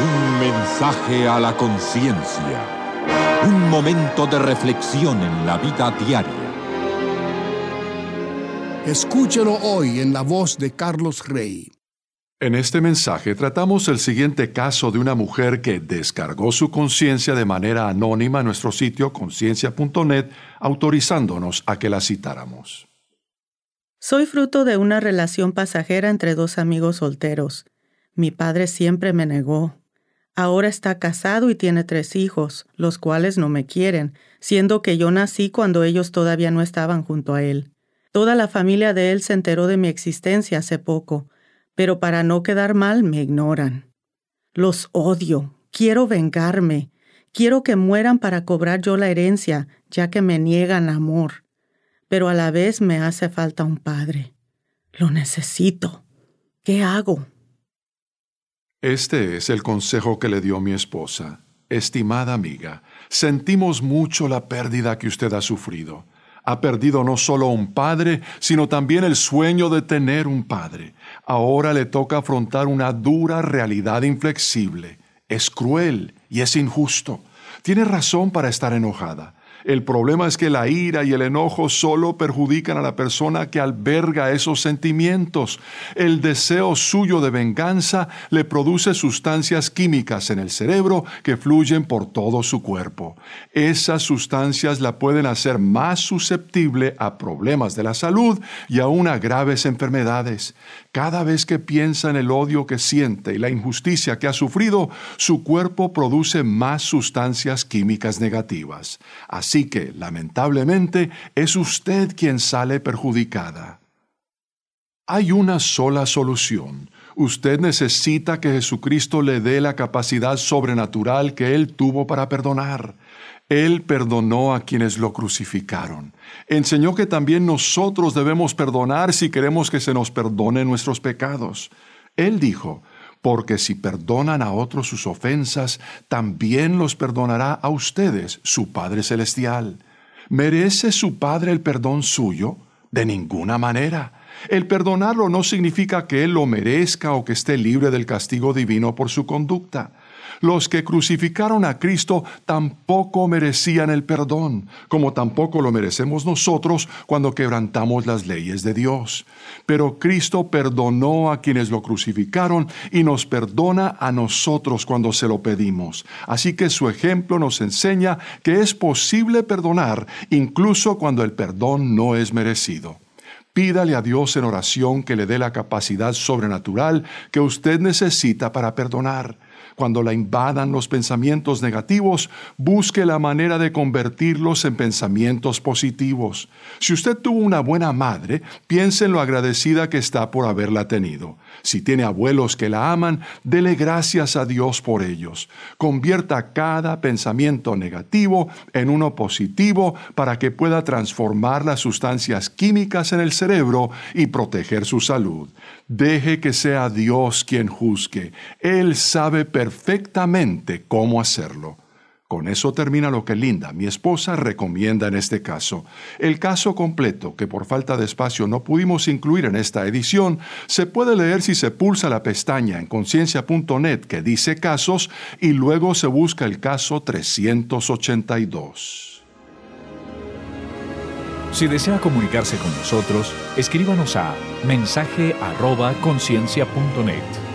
Un mensaje a la conciencia. Un momento de reflexión en la vida diaria. Escúchelo hoy en la voz de Carlos Rey. En este mensaje tratamos el siguiente caso de una mujer que descargó su conciencia de manera anónima en nuestro sitio conciencia.net, autorizándonos a que la citáramos. Soy fruto de una relación pasajera entre dos amigos solteros. Mi padre siempre me negó. Ahora está casado y tiene 3 hijos, los cuales no me quieren, siendo que yo nací cuando ellos todavía no estaban junto a él. Toda la familia de él se enteró de mi existencia hace poco, pero para no quedar mal me ignoran. Los odio, quiero vengarme, quiero que mueran para cobrar yo la herencia, ya que me niegan amor. Pero a la vez me hace falta un padre. Lo necesito. ¿Qué hago? Este es el consejo que le dio mi esposa. Estimada amiga, sentimos mucho la pérdida que usted ha sufrido. Ha perdido no solo un padre, sino también el sueño de tener un padre. Ahora le toca afrontar una dura realidad inflexible. Es cruel y es injusto. Tiene razón para estar enojada. El problema es que la ira y el enojo solo perjudican a la persona que alberga esos sentimientos. El deseo suyo de venganza le produce sustancias químicas en el cerebro que fluyen por todo su cuerpo. Esas sustancias la pueden hacer más susceptible a problemas de la salud y aún a graves enfermedades. Cada vez que piensa en el odio que siente y la injusticia que ha sufrido, su cuerpo produce más sustancias químicas negativas. Así que, lamentablemente, es usted quien sale perjudicada. Hay una sola solución. Usted necesita que Jesucristo le dé la capacidad sobrenatural que Él tuvo para perdonar. Él perdonó a quienes lo crucificaron. Enseñó que también nosotros debemos perdonar si queremos que se nos perdonen nuestros pecados. Él dijo, porque si perdonan a otros sus ofensas, también los perdonará a ustedes, su Padre Celestial. ¿Merece su Padre el perdón suyo? De ninguna manera. El perdonarlo no significa que Él lo merezca o que esté libre del castigo divino por su conducta. Los que crucificaron a Cristo tampoco merecían el perdón, como tampoco lo merecemos nosotros cuando quebrantamos las leyes de Dios. Pero Cristo perdonó a quienes lo crucificaron y nos perdona a nosotros cuando se lo pedimos. Así que su ejemplo nos enseña que es posible perdonar incluso cuando el perdón no es merecido. Pídale a Dios en oración que le dé la capacidad sobrenatural que usted necesita para perdonar. Cuando la invadan los pensamientos negativos, busque la manera de convertirlos en pensamientos positivos. Si usted tuvo una buena madre, piense en lo agradecida que está por haberla tenido. Si tiene abuelos que la aman, dele gracias a Dios por ellos. Convierta cada pensamiento negativo en uno positivo para que pueda transformar las sustancias químicas en el cerebro y proteger su salud. Deje que sea Dios quien juzgue. Él sabe perfectamente cómo hacerlo. Con eso termina lo que Linda, mi esposa, recomienda en este caso. El caso completo, que por falta de espacio no pudimos incluir en esta edición, se puede leer si se pulsa la pestaña en conciencia.net que dice casos y luego se busca el caso 382. Si desea comunicarse con nosotros, escríbanos a mensaje@conciencia.net.